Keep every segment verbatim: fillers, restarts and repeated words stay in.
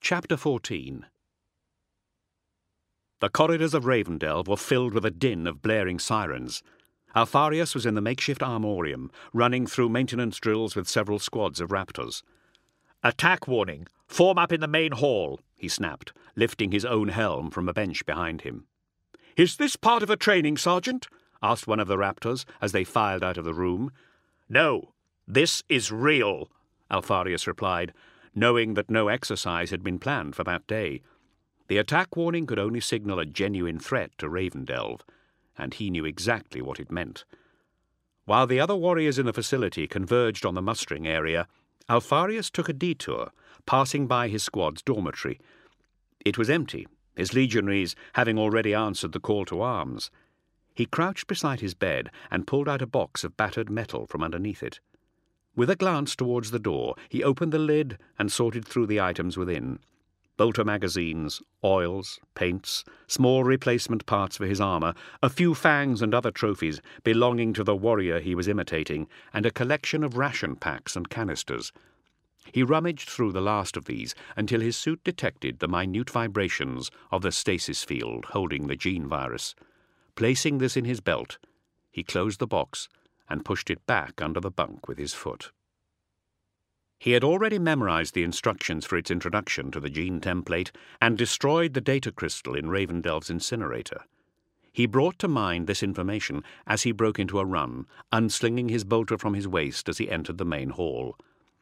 Chapter fourteen. The corridors of Ravendelve were filled with a din of blaring sirens. Alpharius was in the makeshift armorium, running through maintenance drills with several squads of raptors. "Attack warning! Form up in the main hall," he snapped, lifting his own helm from a bench behind him. "Is this part of a training, Sergeant?" asked one of the raptors as they filed out of the room. "No, this is real," Alpharius replied, knowing that no exercise had been planned for that day. The attack warning could only signal a genuine threat to Ravendelve, and he knew exactly what it meant. While the other warriors in the facility converged on the mustering area, Alpharius took a detour, passing by his squad's dormitory. It was empty, his legionaries having already answered the call to arms. He crouched beside his bed and pulled out a box of battered metal from underneath it. With a glance towards the door, he opened the lid and sorted through the items within. Bolter magazines, oils, paints, small replacement parts for his armour, a few fangs and other trophies belonging to the warrior he was imitating, and a collection of ration packs and canisters. He rummaged through the last of these until his suit detected the minute vibrations of the stasis field holding the gene virus. Placing this in his belt, he closed the box and pushed it back under the bunk with his foot. He had already memorized the instructions for its introduction to the gene template and destroyed the data crystal in Ravendelve's incinerator. He brought to mind this information as he broke into a run, unslinging his bolter from his waist as he entered the main hall.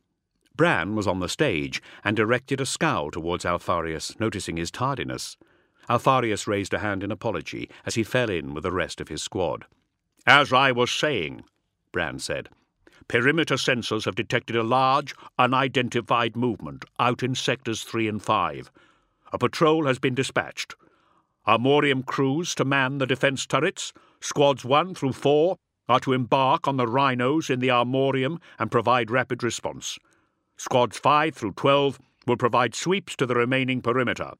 Bran was on the stage and directed a scowl towards Alpharius, noticing his tardiness. Alpharius raised a hand in apology as he fell in with the rest of his squad. "As I was saying," Bran said, "perimeter sensors have detected a large, unidentified movement out in sectors three and five. A patrol has been dispatched. Armorium crews to man the defence turrets. Squads one through four are to embark on the rhinos in the Armorium and provide rapid response. Squads five through twelve will provide sweeps to the remaining perimeter.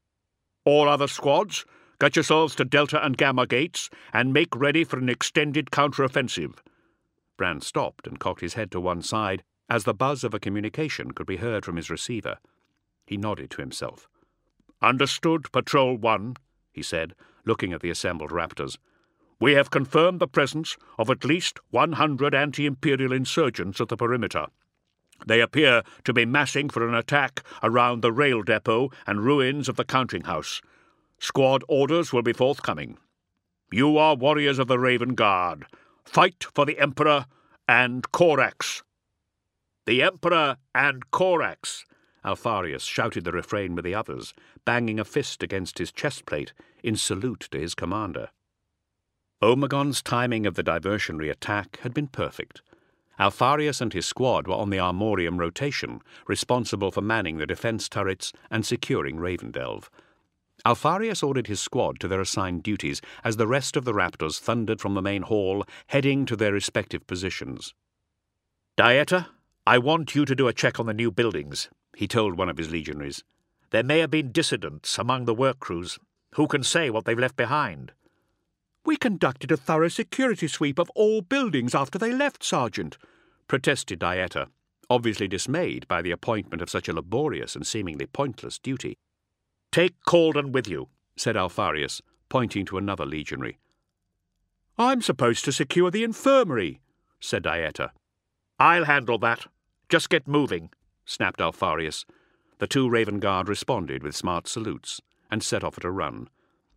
All other squads, get yourselves to Delta and Gamma gates and make ready for an extended counter-offensive." Bran stopped and cocked his head to one side as the buzz of a communication could be heard from his receiver. He nodded to himself. "Understood, Patrol one," he said, looking at the assembled raptors. "We have confirmed the presence of at least one hundred anti-Imperial insurgents at the perimeter. They appear to be massing for an attack around the rail depot and ruins of the counting house. Squad orders will be forthcoming. You are warriors of the Raven Guard. Fight for the Emperor and Corax." "The Emperor and Corax!" Alpharius shouted the refrain with the others, banging a fist against his chestplate in salute to his commander. Omegon's timing of the diversionary attack had been perfect. Alpharius and his squad were on the Armorium rotation, responsible for manning the defence turrets and securing Ravendelve. Alpharius ordered his squad to their assigned duties as the rest of the raptors thundered from the main hall, heading to their respective positions. "Dieta, I want you to do a check on the new buildings," he told one of his legionaries. "There may have been dissidents among the work crews. Who can say what they've left behind?" "We conducted a thorough security sweep of all buildings after they left, Sergeant," protested Dieta, obviously dismayed by the appointment of such a laborious and seemingly pointless duty. "Take Calden with you," said Alpharius, pointing to another legionary. "I'm supposed to secure the infirmary," said Dieta. "I'll handle that. Just get moving," snapped Alpharius. The two Raven Guard responded with smart salutes and set off at a run.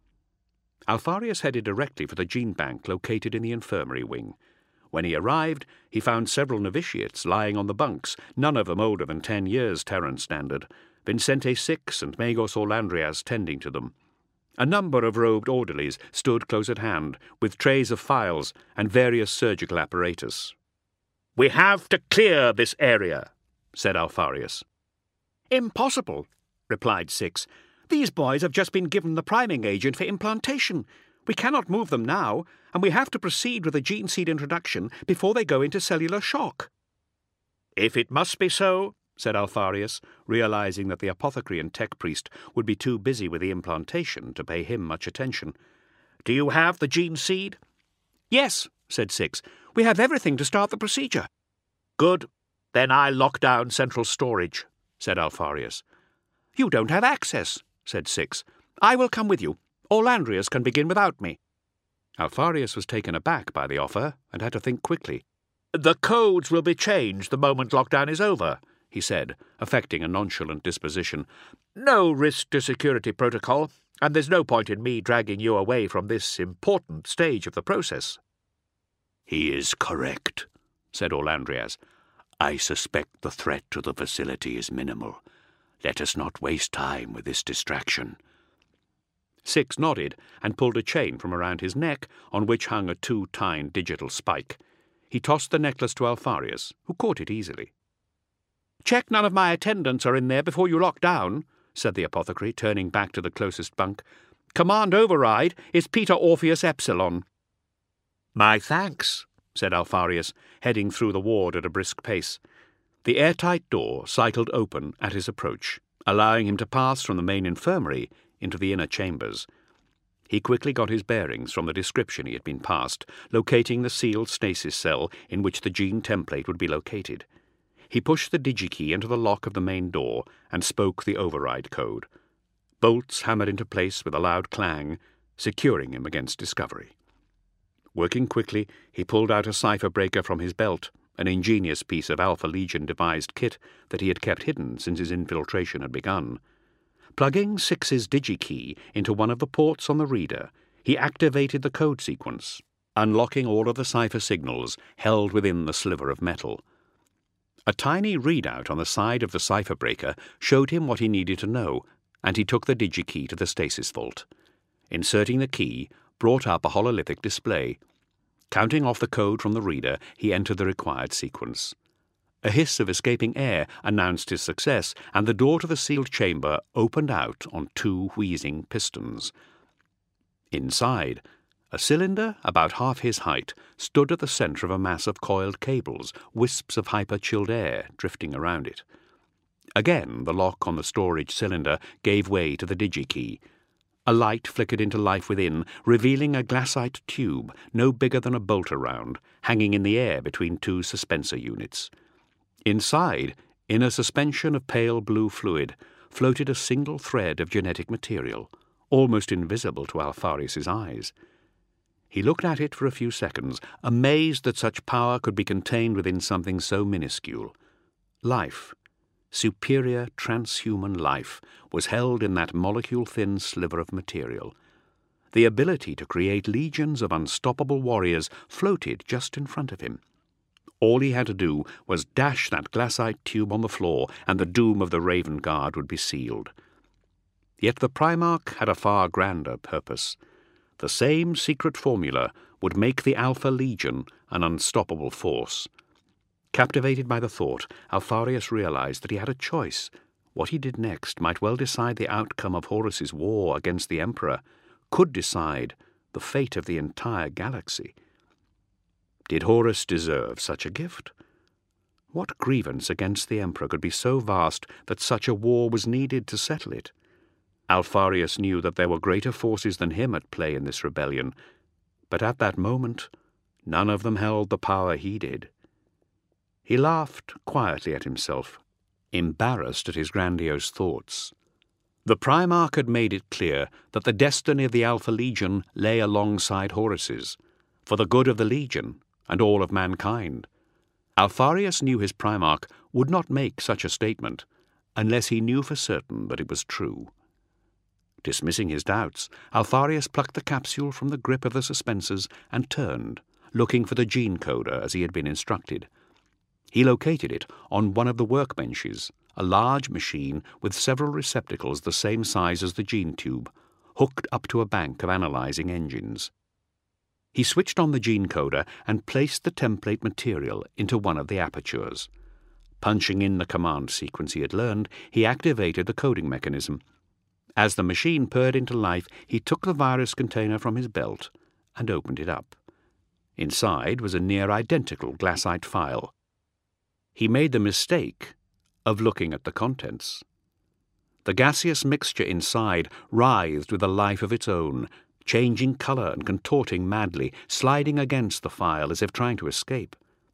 Alpharius headed directly for the gene bank located in the infirmary wing. When he arrived, he found several novitiates lying on the bunks, none of them older than ten years Terran standard, Vincente Six and Magos Orlandrias tending to them. A number of robed orderlies stood close at hand, with trays of files and various surgical apparatus. "We have to clear this area," said Alpharius. "Impossible," replied Six. "These boys have just been given the priming agent for implantation. We cannot move them now, and we have to proceed with the gene seed introduction before they go into cellular shock." "If it must be so," said Alpharius, realizing that the apothecary and tech priest would be too busy with the implantation to pay him much attention. "Do you have the gene seed?" "Yes," said Six. "We have everything to start the procedure." "Good. Then I'll lock down central storage," said Alpharius. "You don't have access," said Six. "I will come with you. Orlandrius can begin without me." Alpharius was taken aback by the offer and had to think quickly. "The codes will be changed the moment lockdown is over," he said, affecting a nonchalant disposition. "No risk to security protocol, and there's no point in me dragging you away from this important stage of the process." "He is correct," said Orlandrias. "I suspect the threat to the facility is minimal. Let us not waste time with this distraction." Six nodded and pulled a chain from around his neck on which hung a two-tined digital spike. He tossed the necklace to Alpharius, who caught it easily. "Check none of my attendants are in there before you lock down," said the apothecary, turning back to the closest bunk. "Command override is Peter Orpheus Epsilon." "My thanks," said Alpharius, heading through the ward at a brisk pace. The airtight door cycled open at his approach, allowing him to pass from the main infirmary into the inner chambers. He quickly got his bearings from the description he had been passed, locating the sealed stasis cell in which the gene template would be located. He pushed the digikey into the lock of the main door and spoke the override code. Bolts hammered into place with a loud clang, securing him against discovery. Working quickly, he pulled out a cipher breaker from his belt, an ingenious piece of Alpha Legion-devised kit that he had kept hidden since his infiltration had begun. Plugging Six's digikey into one of the ports on the reader, he activated the code sequence, unlocking all of the cipher signals held within the sliver of metal. A tiny readout on the side of the cipher breaker showed him what he needed to know, and he took the digikey to the stasis vault. Inserting the key brought up a hololithic display. Counting off the code from the reader, he entered the required sequence. A hiss of escaping air announced his success, and the door to the sealed chamber opened out on two wheezing pistons. Inside, a cylinder about half his height stood at the centre of a mass of coiled cables, wisps of hyper-chilled air drifting around it. Again the lock on the storage cylinder gave way to the digikey. A light flickered into life within, revealing a glassite tube no bigger than a bolt-around, hanging in the air between two suspensor units. Inside, in a suspension of pale blue fluid, floated a single thread of genetic material, almost invisible to Alpharius's eyes. He looked at it for a few seconds, amazed that such power could be contained within something so minuscule. Life, superior transhuman life, was held in that molecule-thin sliver of material. The ability to create legions of unstoppable warriors floated just in front of him. All he had to do was dash that glassite tube on the floor, and the doom of the Raven Guard would be sealed. Yet the Primarch had a far grander purpose. The same secret formula would make the Alpha Legion an unstoppable force. Captivated by the thought, Alpharius realized that he had a choice. What he did next might well decide the outcome of Horus's war against the Emperor, could decide the fate of the entire galaxy. Did Horus deserve such a gift? What grievance against the Emperor could be so vast that such a war was needed to settle it? Alpharius knew that there were greater forces than him at play in this rebellion, but at that moment none of them held the power he did. He laughed quietly at himself, embarrassed at his grandiose thoughts. The Primarch had made it clear that the destiny of the Alpha Legion lay alongside Horus's, for the good of the Legion and all of mankind. Alpharius knew his Primarch would not make such a statement unless he knew for certain that it was true. Dismissing his doubts, Alpharius plucked the capsule from the grip of the suspensors and turned, looking for the gene coder as he had been instructed. He located it on one of the workbenches, a large machine with several receptacles the same size as the gene tube, hooked up to a bank of analyzing engines. He switched on the gene coder and placed the template material into one of the apertures. Punching in the command sequence he had learned, he activated the coding mechanism. As the machine purred into life, he took the virus container from his belt and opened it up. Inside was a near-identical glassite file. He made the mistake of looking at the contents. The gaseous mixture inside writhed with a life of its own, changing colour and contorting madly, sliding against the file as if trying to escape.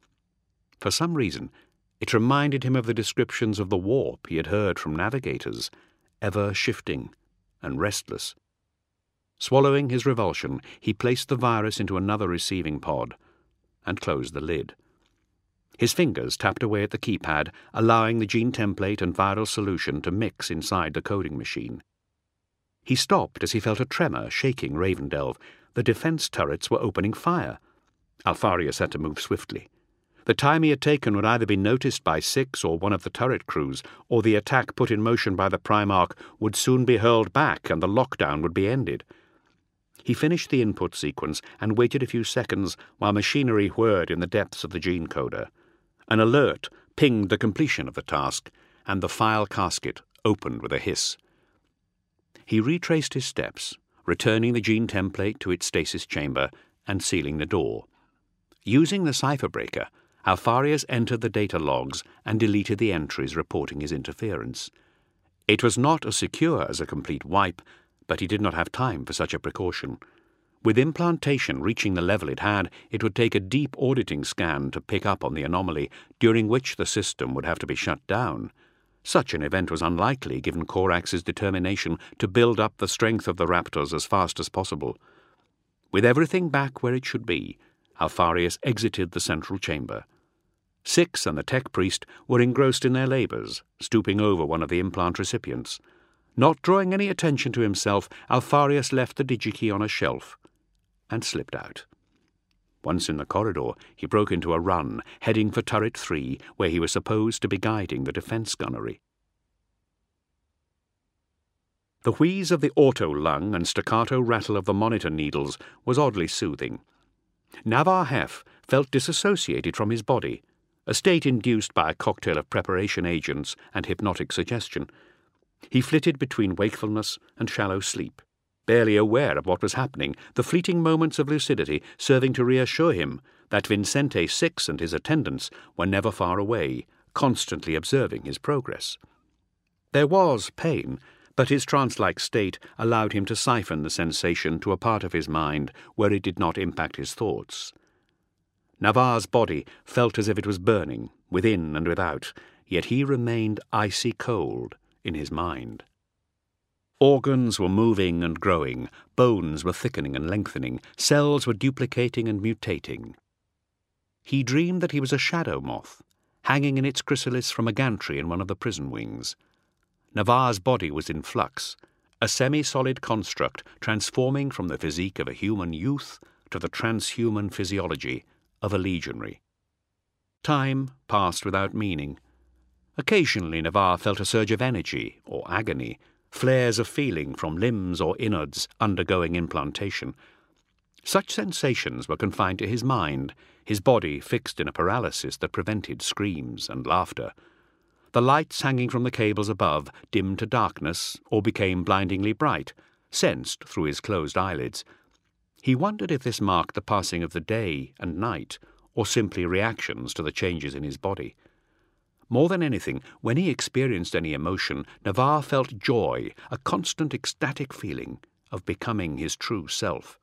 For some reason, it reminded him of the descriptions of the warp he had heard from navigators, ever shifting and restless. Swallowing his revulsion, he placed the virus into another receiving pod and closed the lid. His fingers tapped away at the keypad, allowing the gene template and viral solution to mix inside the coding machine. He stopped as he felt a tremor shaking Ravendelve. The defense turrets were opening fire. Alpharius had to move swiftly. The time he had taken would either be noticed by Six or one of the turret crews, or the attack put in motion by the Primarch would soon be hurled back and the lockdown would be ended. He finished the input sequence and waited a few seconds while machinery whirred in the depths of the gene coder. An alert pinged the completion of the task, and the file casket opened with a hiss. He retraced his steps, returning the gene template to its stasis chamber and sealing the door. Using the cipher breaker, Alpharius entered the data logs and deleted the entries reporting his interference. It was not as secure as a complete wipe, but he did not have time for such a precaution. With implantation reaching the level it had, it would take a deep auditing scan to pick up on the anomaly, during which the system would have to be shut down. Such an event was unlikely, given Corax's determination to build up the strength of the Raptors as fast as possible. With everything back where it should be, Alpharius exited the central chamber. Six and the tech priest were engrossed in their labours, stooping over one of the implant recipients. Not drawing any attention to himself, Alpharius left the digikey on a shelf and slipped out. Once in the corridor, he broke into a run, heading for turret three, where he was supposed to be guiding the defence gunnery. The wheeze of the auto-lung and staccato rattle of the monitor needles was oddly soothing. Navar Hef felt disassociated from his body, a state induced by a cocktail of preparation agents and hypnotic suggestion. He flitted between wakefulness and shallow sleep, barely aware of what was happening, the fleeting moments of lucidity serving to reassure him that Vincente Six and his attendants were never far away, constantly observing his progress. There was pain, but his trance-like state allowed him to siphon the sensation to a part of his mind where it did not impact his thoughts. Navar's body felt as if it was burning, within and without, yet he remained icy cold in his mind. Organs were moving and growing, bones were thickening and lengthening, cells were duplicating and mutating. He dreamed that he was a shadow moth, hanging in its chrysalis from a gantry in one of the prison wings. Navar's body was in flux, a semi-solid construct transforming from the physique of a human youth to the transhuman physiology of a legionary. Time passed without meaning. Occasionally Navar felt a surge of energy or agony, flares of feeling from limbs or innards undergoing implantation. Such sensations were confined to his mind, his body fixed in a paralysis that prevented screams and laughter. The lights hanging from the cables above dimmed to darkness or became blindingly bright, sensed through his closed eyelids. He wondered if this marked the passing of the day and night, or simply reactions to the changes in his body. More than anything, when he experienced any emotion, Navar felt joy, a constant ecstatic feeling of becoming his true self.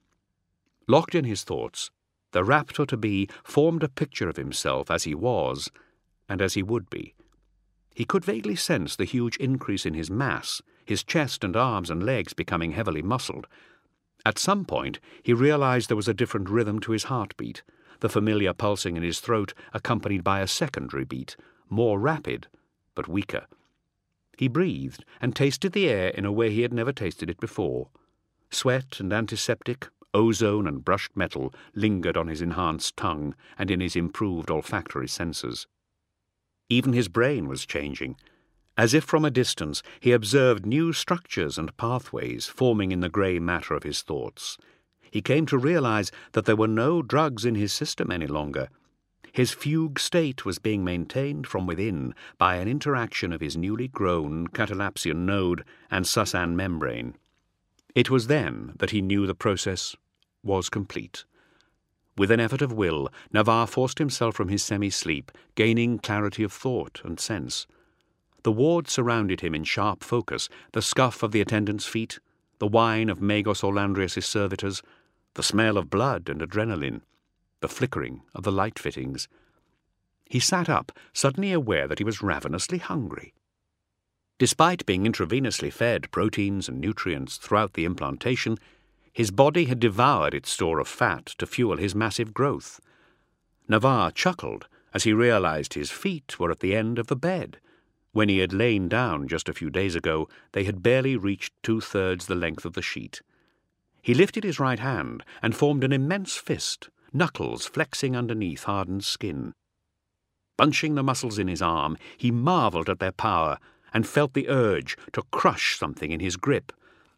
Locked in his thoughts, the Raptor-to-be formed a picture of himself as he was and as he would be. He could vaguely sense the huge increase in his mass, his chest and arms and legs becoming heavily muscled. At some point, he realized there was a different rhythm to his heartbeat, the familiar pulsing in his throat accompanied by a secondary beat, more rapid, but weaker. He breathed and tasted the air in a way he had never tasted it before. Sweat and antiseptic, ozone and brushed metal lingered on his enhanced tongue and in his improved olfactory senses. Even his brain was changing. As if from a distance, he observed new structures and pathways forming in the grey matter of his thoughts. He came to realize that there were no drugs in his system any longer. His fugue state was being maintained from within by an interaction of his newly grown catalapsian node and Susan membrane. It was then that he knew the process was complete. With an effort of will, Navar forced himself from his semi-sleep, gaining clarity of thought and sense. The ward surrounded him in sharp focus, the scuff of the attendants' feet, the whine of Magos Orlandrius' servitors, the smell of blood and adrenaline, the flickering of the light fittings. He sat up, suddenly aware that he was ravenously hungry. Despite being intravenously fed proteins and nutrients throughout the implantation, his body had devoured its store of fat to fuel his massive growth. Navarre chuckled as he realized his feet were at the end of the bed. When he had lain down just a few days ago, they had barely reached two-thirds the length of the sheet. He lifted his right hand and formed an immense fist, knuckles flexing underneath hardened skin. Bunching the muscles in his arm, he marveled at their power and felt the urge to crush something in his grip.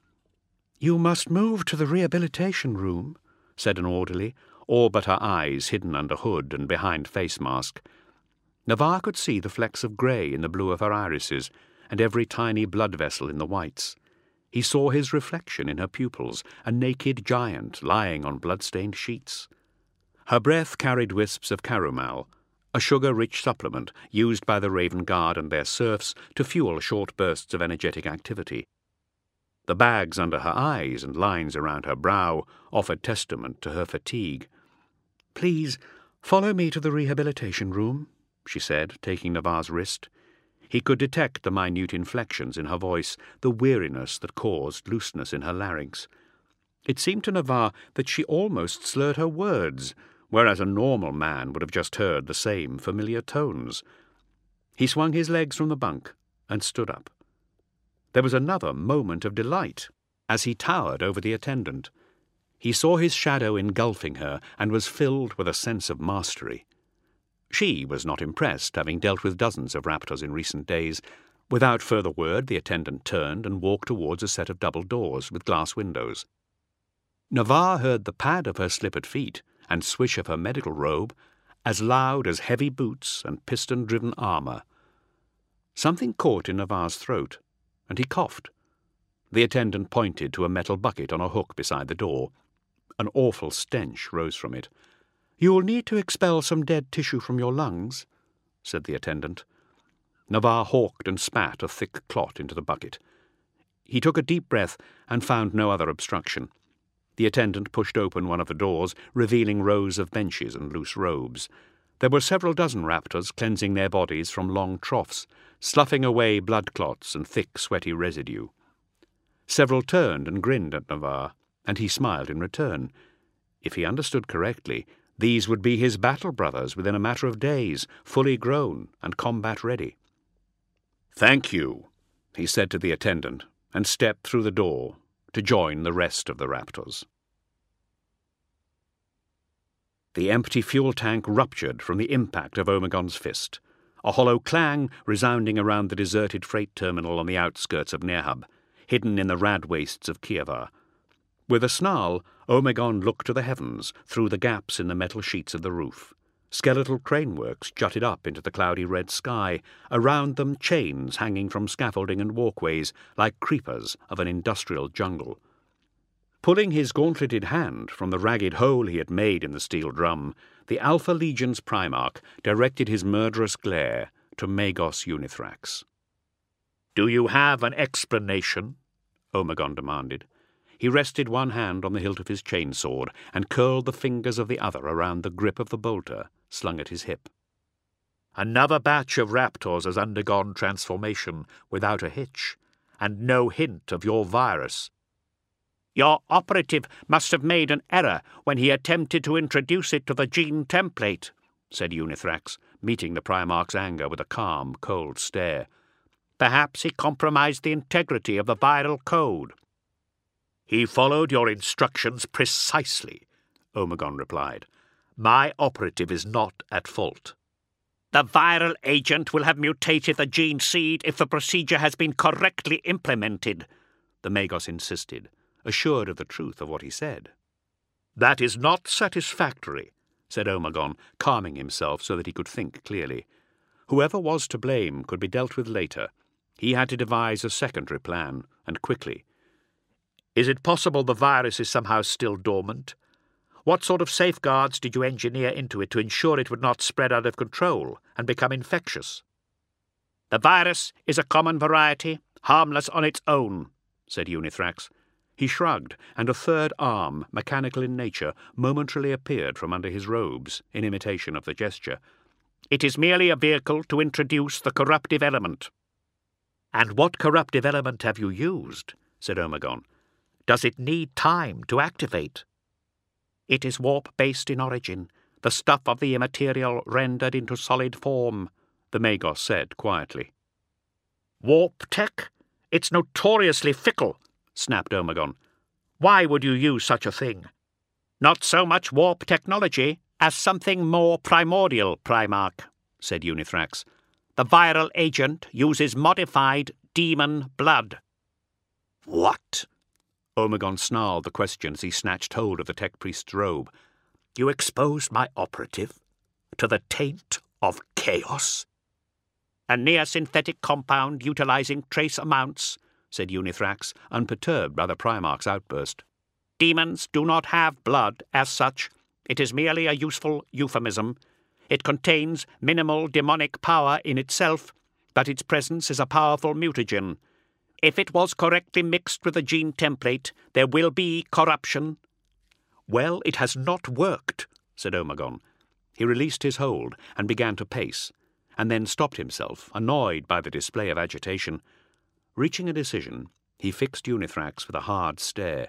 "You must move to the rehabilitation room," said an orderly, all but her eyes hidden under hood and behind face mask. Navarre could see the flecks of grey in the blue of her irises and every tiny blood vessel in the whites. He saw his reflection in her pupils, a naked giant lying on blood-stained sheets. Her breath carried wisps of carumal, a sugar-rich supplement used by the Raven Guard and their serfs to fuel short bursts of energetic activity. The bags under her eyes and lines around her brow offered testament to her fatigue. "Please, follow me to the rehabilitation room," she said, taking Navarre's wrist. He could detect the minute inflections in her voice, the weariness that caused looseness in her larynx. It seemed to Navarre that she almost slurred her words, whereas a normal man would have just heard the same familiar tones. He swung his legs from the bunk and stood up. There was another moment of delight as he towered over the attendant. He saw his shadow engulfing her and was filled with a sense of mastery. She was not impressed, having dealt with dozens of raptors in recent days. Without further word, the attendant turned and walked towards a set of double doors with glass windows. Navarre heard the pad of her slippered feet and swish of her medical robe, as loud as heavy boots and piston-driven armour. Something caught in Navarre's throat, and he coughed. The attendant pointed to a metal bucket on a hook beside the door. An awful stench rose from it. "You'll need to expel some dead tissue from your lungs," said the attendant. Navarre hawked and spat a thick clot into the bucket. He took a deep breath and found no other obstruction. The attendant pushed open one of the doors, revealing rows of benches and loose robes. There were several dozen raptors cleansing their bodies from long troughs, sloughing away blood clots and thick, sweaty residue. Several turned and grinned at Navarre, and he smiled in return. If he understood correctly, these would be his battle brothers within a matter of days, fully grown and combat-ready. "Thank you," he said to the attendant, and stepped through the door to join the rest of the raptors. The empty fuel tank ruptured from the impact of Omegon's fist, a hollow clang resounding around the deserted freight terminal on the outskirts of Nerhab, hidden in the rad wastes of Kievar. With a snarl, Omegon looked to the heavens through the gaps in the metal sheets of the roof. Skeletal craneworks jutted up into the cloudy red sky, around them chains hanging from scaffolding and walkways like creepers of an industrial jungle. Pulling his gauntleted hand from the ragged hole he had made in the steel drum, the Alpha Legion's Primarch directed his murderous glare to Magos Unithrax. "Do you have an explanation?" Omegon demanded. He rested one hand on the hilt of his chainsword and curled the fingers of the other around the grip of the bolter slung at his hip. "Another batch of raptors has undergone transformation without a hitch, and no hint of your virus. Your operative must have made an error when he attempted to introduce it to the gene template," said Unithrax, meeting the Primarch's anger with a calm, cold stare. "Perhaps he compromised the integrity of the viral code." "He followed your instructions precisely," Omegon replied. "My operative is not at fault." "The viral agent will have mutated the gene seed if the procedure has been correctly implemented," the Magos insisted, assured of the truth of what he said. "That is not satisfactory," said Omegon, calming himself so that he could think clearly. Whoever was to blame could be dealt with later. He had to devise a secondary plan, and quickly. "Is it possible the virus is somehow still dormant? What sort of safeguards did you engineer into it to ensure it would not spread out of control and become infectious?" "The virus is a common variety, harmless on its own," said Unithrax. He shrugged, and a third arm, mechanical in nature, momentarily appeared from under his robes, in imitation of the gesture. "It is merely a vehicle to introduce the corruptive element." "And what corruptive element have you used?" said Omegon. "Does it need time to activate?" "It is warp-based in origin, the stuff of the immaterial rendered into solid form," the Magos said quietly. "Warp tech? It's notoriously fickle," snapped Omegon. "Why would you use such a thing?" "Not so much warp technology as something more primordial, Primarch," said Unithrax. "The viral agent uses modified demon blood." "What?" Omegon snarled the question as he snatched hold of the tech priest's robe. "You exposed my operative to the taint of chaos?" "A near-synthetic compound utilizing trace amounts," said Unithrax, unperturbed by the Primarch's outburst. "Demons do not have blood as such. It is merely a useful euphemism. It contains minimal demonic power in itself, but its presence is a powerful mutagen. If it was correctly mixed with the gene template, there will be corruption." "Well, it has not worked," said Omegon. He released his hold and began to pace, and then stopped himself, annoyed by the display of agitation. Reaching a decision, he fixed Unithrax with a hard stare.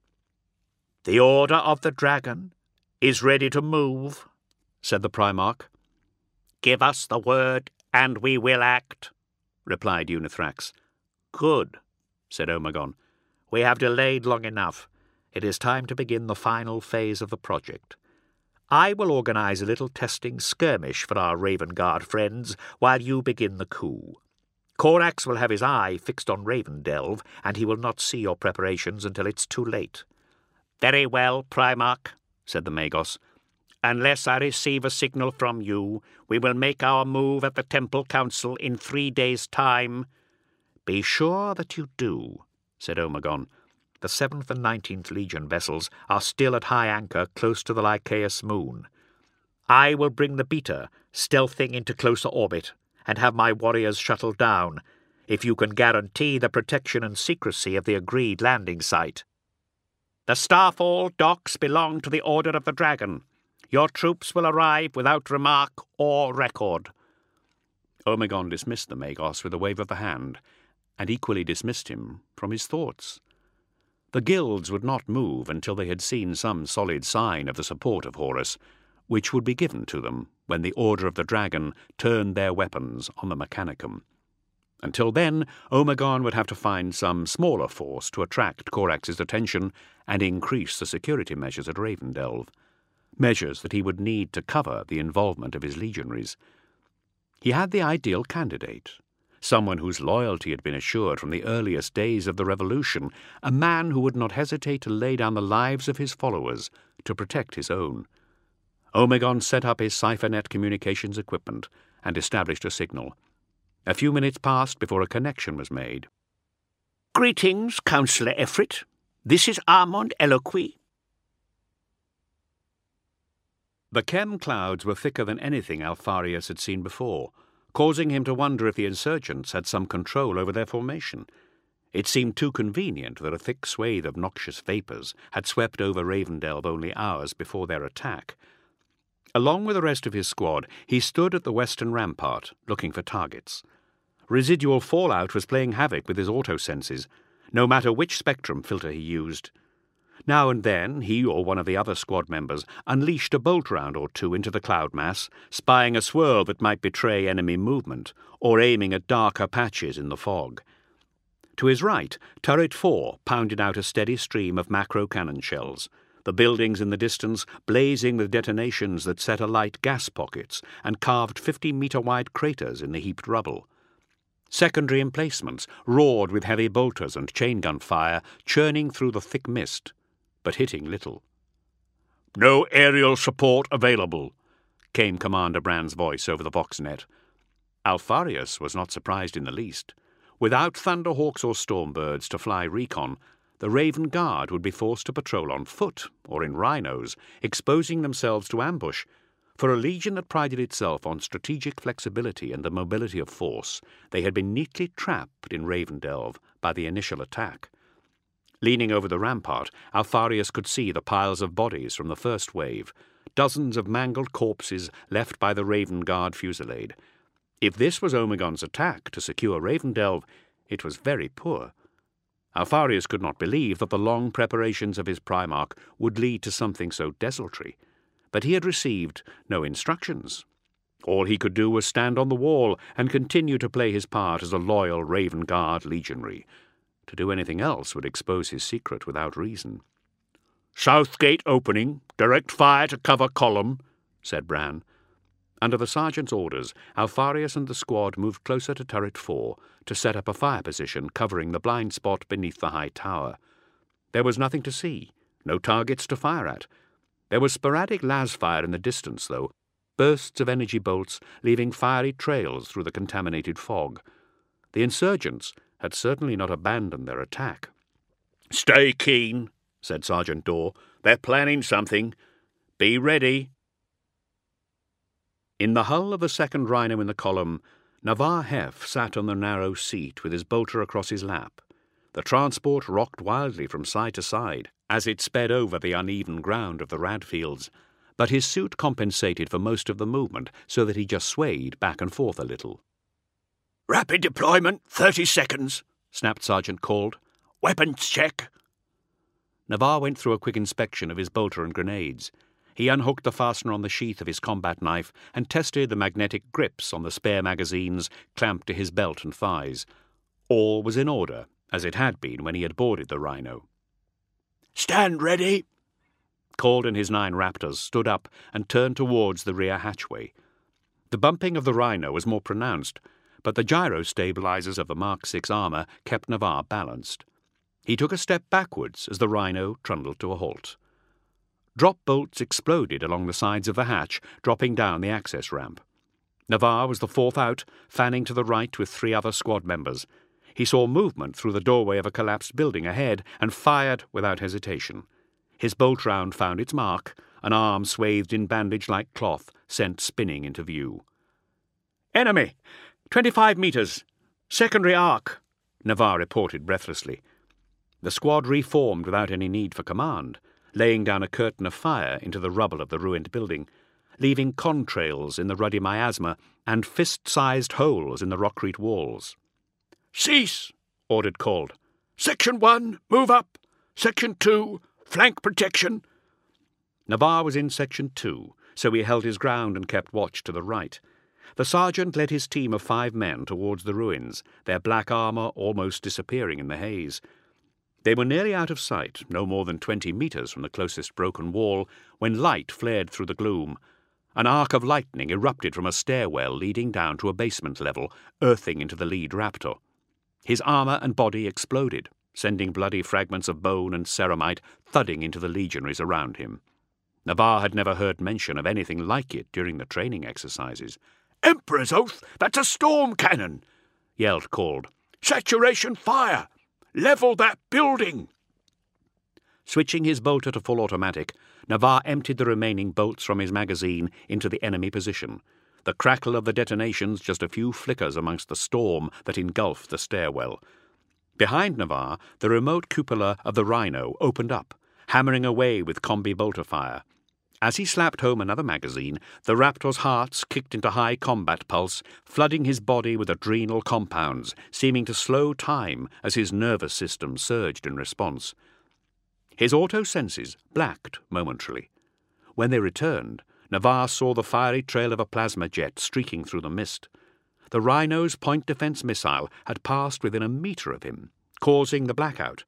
"The Order of the Dragon is ready to move," said the Primarch. "Give us the word, and we will act," replied Unithrax. "Good," said Omegon. "We have delayed long enough. It is time to begin the final phase of the project. I will organize a little testing skirmish for our Raven Guard friends while you begin the coup. Corax will have his eye fixed on Ravendelve, and he will not see your preparations until it's too late." "Very well, Primarch," said the Magos. "Unless I receive a signal from you, we will make our move at the Temple Council in three days' time." "Be sure that you do," said Omegon. "The seventh and nineteenth Legion vessels are still at high anchor close to the Lycaeus moon. I will bring the Beta stealthing into closer orbit and have my warriors shuttle down, if you can guarantee the protection and secrecy of the agreed landing site. The Starfall docks belong to the Order of the Dragon. Your troops will arrive without remark or record." Omegon dismissed the Magos with a wave of the hand, and equally dismissed him from his thoughts. The guilds would not move until they had seen some solid sign of the support of Horus, which would be given to them when the Order of the Dragon turned their weapons on the Mechanicum. Until then, Omegon would have to find some smaller force to attract Corax's attention and increase the security measures at Ravendelve, measures that he would need to cover the involvement of his legionaries. He had the ideal candidate, someone whose loyalty had been assured from the earliest days of the Revolution, a man who would not hesitate to lay down the lives of his followers to protect his own. Omegon set up his CipherNet communications equipment and established a signal. A few minutes passed before a connection was made. "Greetings, Councillor Efrit. This is Armand Eloqui." The chem clouds were thicker than anything Alfarius had seen before, causing him to wonder if the insurgents had some control over their formation. It seemed too convenient that a thick swathe of noxious vapours had swept over Ravendelve only hours before their attack. Along with the rest of his squad, he stood at the western rampart, looking for targets. Residual fallout was playing havoc with his auto-senses, no matter which spectrum filter he used. Now and then, he or one of the other squad members unleashed a bolt round or two into the cloud mass, spying a swirl that might betray enemy movement, or aiming at darker patches in the fog. To his right, Turret four pounded out a steady stream of macro-cannon shells, the buildings in the distance blazing with detonations that set alight gas pockets and carved fifty-metre-wide craters in the heaped rubble. Secondary emplacements roared with heavy bolters and chain-gun fire, churning through the thick mist, but hitting little. "No aerial support available," came Commander Brand's voice over the Voxnet. Alfarius was not surprised in the least. Without Thunderhawks or Stormbirds to fly recon, the Raven Guard would be forced to patrol on foot or in rhinos, exposing themselves to ambush. For a legion that prided itself on strategic flexibility and the mobility of force, they had been neatly trapped in Ravendelve by the initial attack. Leaning over the rampart, Alfarius could see the piles of bodies from the first wave, dozens of mangled corpses left by the Raven Guard fusillade. If this was Omegon's attack to secure Ravendelve, It was very poor. Alpharius could not believe that the long preparations of his Primarch would lead to something so desultory, but he had received no instructions. All he could do was stand on the wall and continue to play his part as a loyal Raven Guard legionary. To do anything else would expose his secret without reason. "South gate opening. Direct fire to cover column," said Bran. Under the sergeant's orders, Alpharius and the squad moved closer to turret four to set up a fire position covering the blind spot beneath the high tower. There was nothing to see, no targets to fire at. There was sporadic las fire in the distance, though, bursts of energy bolts leaving fiery trails through the contaminated fog. The insurgents had certainly not abandoned their attack. "Stay keen," said Sergeant Daw. "They're planning something. Be ready." In the hull of the second rhino in the column, Navarre Hef sat on the narrow seat with his bolter across his lap. The transport rocked wildly from side to side as it sped over the uneven ground of the Radfields, but his suit compensated for most of the movement so that he just swayed back and forth a little. "Rapid deployment, thirty seconds, snapped Sergeant Cald. "Weapons check." Navarre went through a quick inspection of his bolter and grenades. He unhooked the fastener on the sheath of his combat knife and tested the magnetic grips on the spare magazines clamped to his belt and thighs. All was in order, as it had been when he had boarded the Rhino. "Stand ready." Cald and his nine Raptors stood up and turned towards the rear hatchway. The bumping of the Rhino was more pronounced, but the gyro-stabilizers of the Mark six armor kept Navarre balanced. He took a step backwards as the Rhino trundled to a halt. Drop bolts exploded along the sides of the hatch, dropping down the access ramp. Navarre was the fourth out, fanning to the right with three other squad members. He saw movement through the doorway of a collapsed building ahead and fired without hesitation. His bolt round found its mark, an arm swathed in bandage-like cloth sent spinning into view. "Enemy! Twenty-five metres! Secondary arc!" Navarre reported breathlessly. The squad reformed without any need for command, laying down a curtain of fire into the rubble of the ruined building, leaving contrails in the ruddy miasma and fist-sized holes in the rockcrete walls. "Cease!" ordered Cald. "Section one, move up! Section two, flank protection!" Navarre was in Section two, so he held his ground and kept watch to the right. The sergeant led his team of five men towards the ruins, their black armour almost disappearing in the haze. They were nearly out of sight, no more than twenty metres from the closest broken wall, when light flared through the gloom. An arc of lightning erupted from a stairwell leading down to a basement level, earthing into the lead Raptor. His armour and body exploded, sending bloody fragments of bone and ceramite thudding into the legionaries around him. Navarre had never heard mention of anything like it during the training exercises. "Emperor's oath! That's a storm cannon!" yelled Cald. "Saturation fire! Level that building!" Switching his bolter to full automatic, Navarre emptied the remaining bolts from his magazine into the enemy position. The crackle of the detonations just a few flickers amongst the storm that engulfed the stairwell. Behind Navarre, the remote cupola of the Rhino opened up, hammering away with combi bolter fire. As he slapped home another magazine, the Raptor's hearts kicked into high combat pulse, flooding his body with adrenal compounds, seeming to slow time as his nervous system surged in response. His auto-senses blacked momentarily. When they returned, Navarre saw the fiery trail of a plasma jet streaking through the mist. The Rhino's point defense missile had passed within a metre of him, causing the blackout.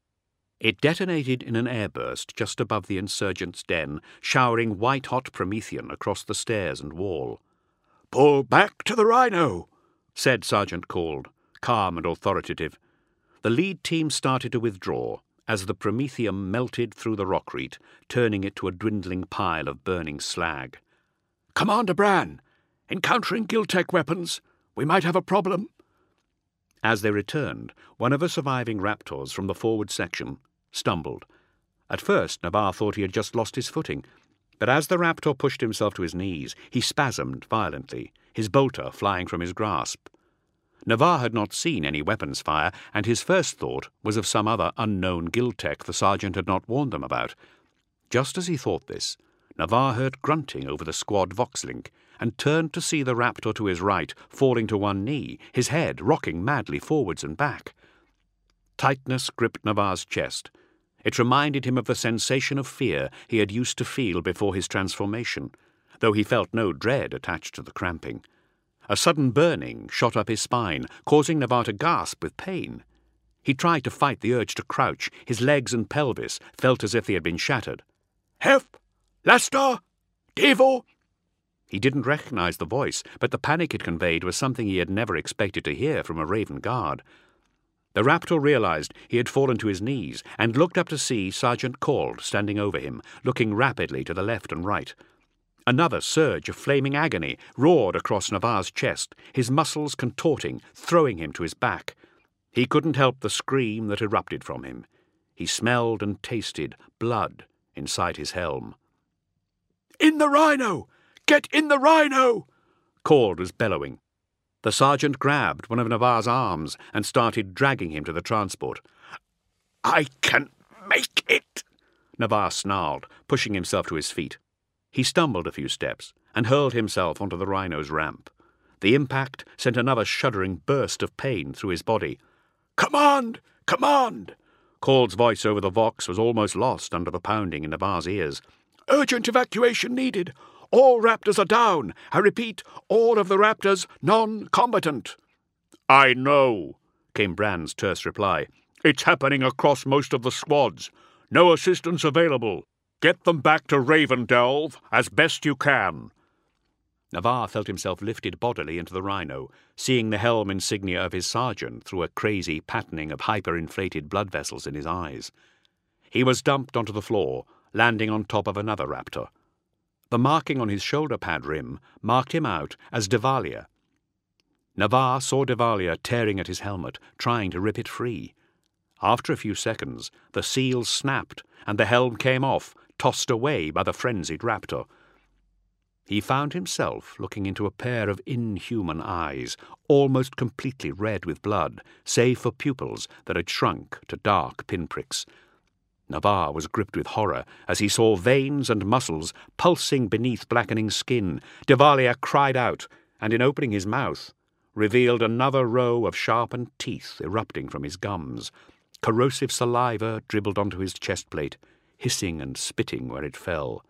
It detonated in an airburst just above the insurgents' den, showering white-hot Promethean across the stairs and wall. "Pull back to the Rhino," said Sergeant Cald, calm and authoritative. The lead team started to withdraw as the Prometheum melted through the rockcrete, turning it to a dwindling pile of burning slag. "Commander Bran, encountering Giltech weapons. We might have a problem." As they returned, one of the surviving Raptors from the forward section stumbled. At first, Navarre thought he had just lost his footing, but as the Raptor pushed himself to his knees, he spasmed violently, his bolter flying from his grasp. Navarre had not seen any weapons fire, and his first thought was of some other unknown Giltech the sergeant had not warned them about. Just as he thought this, Navarre heard grunting over the squad vox-link and turned to see the raptor to his right falling to one knee, his head rocking madly forwards and back. Tightness gripped Navarre's chest. It reminded him of the sensation of fear he had used to feel before his transformation, though he felt no dread attached to the cramping. A sudden burning shot up his spine, causing Navarre to gasp with pain. He tried to fight the urge to crouch. His legs and pelvis felt as if they had been shattered. "Help! Lester! Devo!" He didn't recognize the voice, but the panic it conveyed was something he had never expected to hear from a Raven guard. The raptor realized he had fallen to his knees and looked up to see Sergeant Cauld standing over him, looking rapidly to the left and right. Another surge of flaming agony roared across Navarre's chest, his muscles contorting, throwing him to his back. He couldn't help the scream that erupted from him. He smelled and tasted blood inside his helm. "In the rhino! Get in the rhino!" Cauld was bellowing. The sergeant grabbed one of Navarre's arms and started dragging him to the transport. "I can make it!" Navarre snarled, pushing himself to his feet. He stumbled a few steps and hurled himself onto the rhino's ramp. The impact sent another shuddering burst of pain through his body. "Command! Command!" Cauld's voice over the vox was almost lost under the pounding in Navarre's ears. "Urgent evacuation needed. All raptors are down. I repeat, all of the raptors non-combatant." "I know," came Brand's terse reply. "It's happening across most of the squads. No assistance available. Get them back to Ravendelve as best you can." Navarre felt himself lifted bodily into the rhino, seeing the helm insignia of his sergeant through a crazy patterning of hyper-inflated blood vessels in his eyes. He was dumped onto the floor, landing on top of another raptor. The marking on his shoulder pad rim marked him out as Devalia. Navarre saw Devalia tearing at his helmet, trying to rip it free. After a few seconds, the seals snapped, and the helm came off, tossed away by the frenzied raptor. He found himself looking into a pair of inhuman eyes, almost completely red with blood, save for pupils that had shrunk to dark pinpricks. Navarre was gripped with horror as he saw veins and muscles pulsing beneath blackening skin. Devalia cried out, and in opening his mouth, revealed another row of sharpened teeth erupting from his gums. Corrosive saliva dribbled onto his chestplate, hissing and spitting where it fell.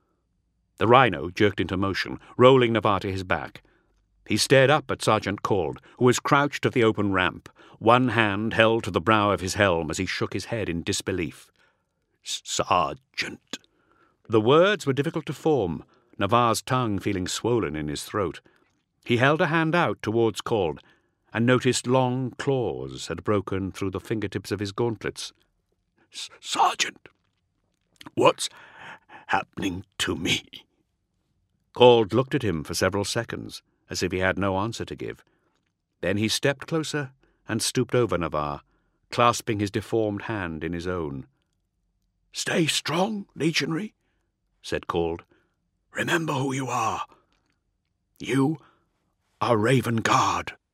The rhino jerked into motion, rolling Navarre to his back. He stared up at Sergeant Cauld, who was crouched at the open ramp, one hand held to the brow of his helm as he shook his head in disbelief. "Sergeant." The words were difficult to form, Navarre's tongue feeling swollen in his throat. He held a hand out towards Cauld, and noticed long claws had broken through the fingertips of his gauntlets. "Sergeant, what's happening to me?" Cauld looked at him for several seconds, as if he had no answer to give. Then he stepped closer and stooped over Navarre, clasping his deformed hand in his own. "Stay strong, Legionary," said Cauld. "Remember who you are. You are Raven Guard."